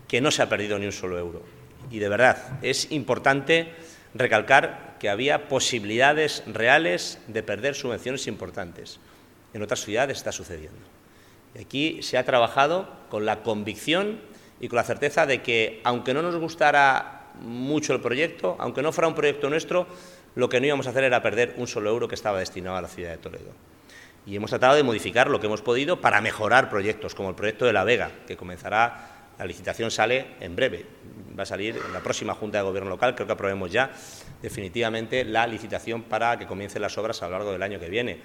que no se ha perdido ni un solo euro. Y de verdad, es importante recalcar que había posibilidades reales de perder subvenciones importantes. En otras ciudades está sucediendo. Y aquí se ha trabajado con la convicción y con la certeza de que, aunque no nos gustara mucho el proyecto, aunque no fuera un proyecto nuestro, lo que no íbamos a hacer era perder un solo euro que estaba destinado a la ciudad de Toledo. Y hemos tratado de modificar lo que hemos podido para mejorar proyectos, como el proyecto de La Vega, que comenzará, la licitación sale en breve, va a salir en la próxima Junta de Gobierno local, creo que aprobemos ya definitivamente la licitación para que comiencen las obras a lo largo del año que viene.